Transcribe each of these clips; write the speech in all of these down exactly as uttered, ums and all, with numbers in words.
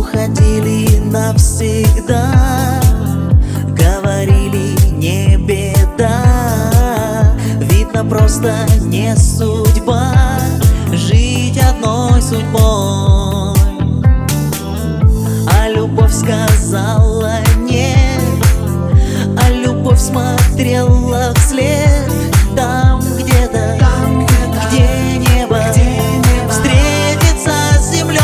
Уходили навсегда, говорили не беда. Видно, просто не судьба жить одной судьбой. А любовь сказала нет, а любовь смотрела вслед. Там где-то, где небо встретится с землей.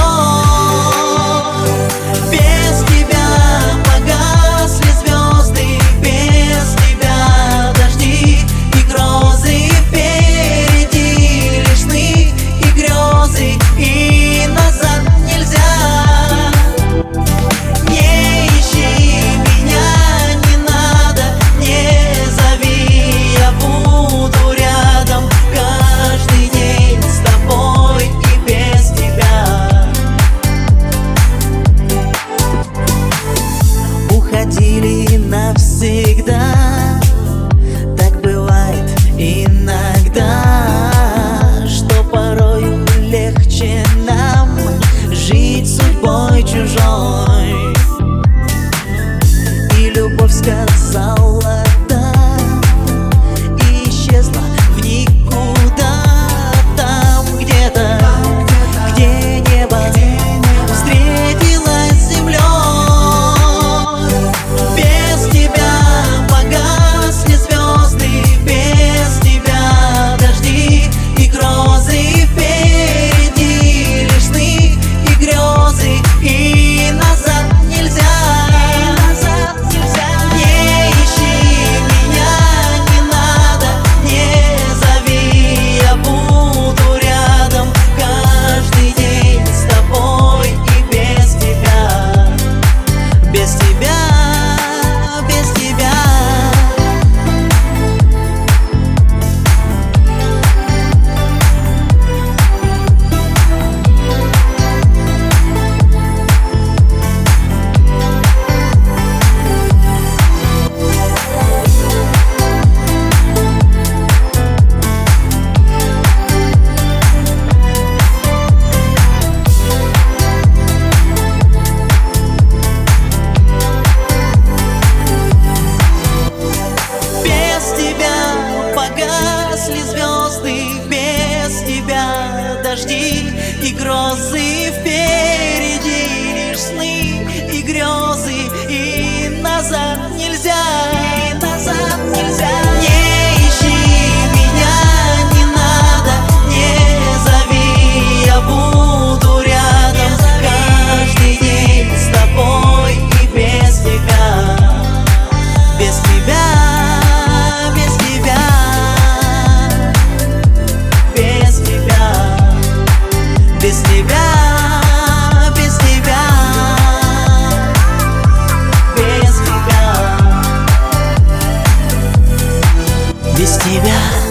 Без тебя погасли звезды, без тебя дожди и грозы. Впереди лишь сны и грезы, и назад нельзя. Не ищи меня, не надо, не зови, я буду рядом каждый день с тобой и без тебя. Уходили навсегда, так бывает иногда, что порою легче нам жить судьбой чужой. И любовь сказала да, и исчезла в никуда. Там где-то, где небо встретилось с землей. Без тебя погасли звезды, без тебя дожди и грозы. Впереди лишь сны и грезы, и назад нельзя. Не ищи меня, не надо, не зови, я буду рядом каждый день с тобой и без тебя. Без тебя, без тебя. Без тебя погасли звезды, без тебя дожди и грозы. Впереди лишь сны и грезы, и назад нельзя, и назад нельзя. Не ищи меня, не надо, не зови, я буду рядом каждый день с тобой и без тебя. Без тебя, без тебя, без тебя, без тебя, без тебя, без тебя, без тебя.